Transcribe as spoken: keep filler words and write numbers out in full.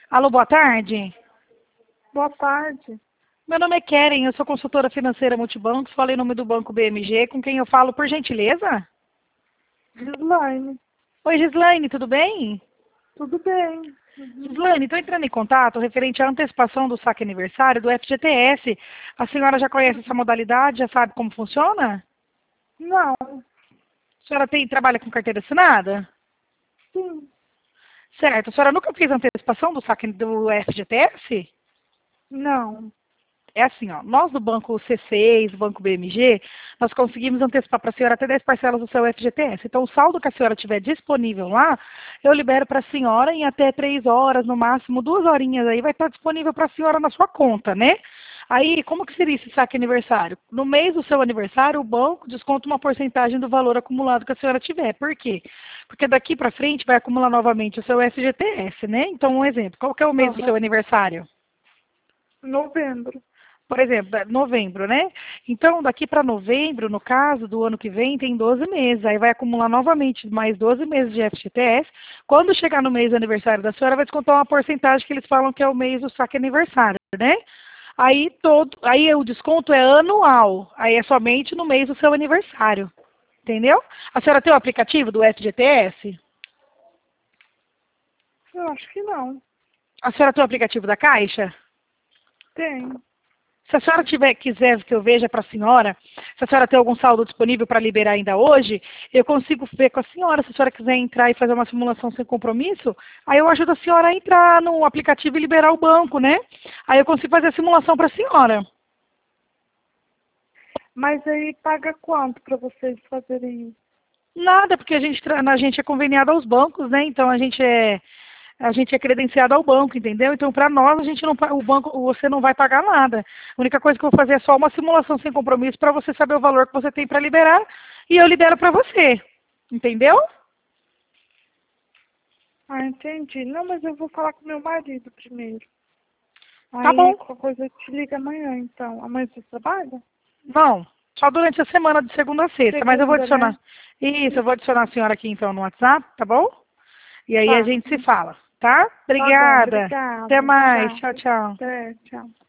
Alô, boa tarde. Boa tarde. Meu nome é Keren, eu sou consultora financeira Multibancos, falei em nome do Banco B M G, com quem eu falo, por gentileza? Gislaine. Oi, Gislaine, tudo bem? Tudo bem? Uhum. Gislaine, estou entrando em contato referente à antecipação do saque aniversário do F G T S. A senhora já conhece essa modalidade, já sabe como funciona? Não. A senhora tem, trabalha com carteira assinada? Sim. Certo. A senhora nunca fez antecipação do saque do F G T S? Não. É assim, ó, nós do Banco C seis, do Banco B M G, nós conseguimos antecipar para a senhora até dez parcelas do seu F G T S. Então, o saldo que a senhora tiver disponível lá, eu libero para a senhora em até três horas, no máximo duas horinhas aí, vai estar disponível para a senhora na sua conta, né? Aí, como que seria esse saque aniversário? No mês do seu aniversário, o banco desconta uma porcentagem do valor acumulado que a senhora tiver. Por quê? Porque daqui para frente vai acumular novamente o seu F G T S, né? Então, um exemplo, qual que é o mês do Uhum. seu aniversário? Novembro. Por exemplo, da- novembro, né? Então, daqui para novembro, no caso do ano que vem, tem doze meses. Aí vai acumular novamente mais doze meses de F G T S. Quando chegar no mês do aniversário da senhora, vai descontar uma porcentagem que eles falam que é o mês do saque aniversário, né? Aí, todo, aí o desconto é anual. Aí é somente no mês do seu aniversário. Entendeu? A senhora tem o aplicativo do F G T S? Eu acho que não. A senhora tem o aplicativo da Caixa? Tem. Se a senhora tiver, quiser que eu veja para a senhora, se a senhora tem algum saldo disponível para liberar ainda hoje, eu consigo ver com a senhora, se a senhora quiser entrar e fazer uma simulação sem compromisso, aí eu ajudo a senhora a entrar no aplicativo e liberar o banco, né? Aí eu consigo fazer a simulação para a senhora. Mas aí paga quanto para vocês fazerem isso? Nada, porque a gente, tra- a gente é conveniado aos bancos, né? Então a gente é, a gente é credenciado ao banco, entendeu? Então para nós a gente não, pa- o banco, você não vai pagar nada. A única coisa que eu vou fazer é só uma simulação sem compromisso para você saber o valor que você tem para liberar e eu libero para você, entendeu? Ah, entendi. Não, mas eu vou falar com meu marido primeiro. Tá Aí bom. qualquer coisa eu te liga amanhã, então. Amanhã você trabalha? Não, só durante a semana de segunda a sexta, mas eu vou Segunda, adicionar. né? Isso, eu vou adicionar a senhora aqui então no WhatsApp, tá bom? E aí a Tá. gente se fala, tá? Tá bom, Obrigada. Até obrigada. mais. Tchau. Tchau, tchau. Até, tchau.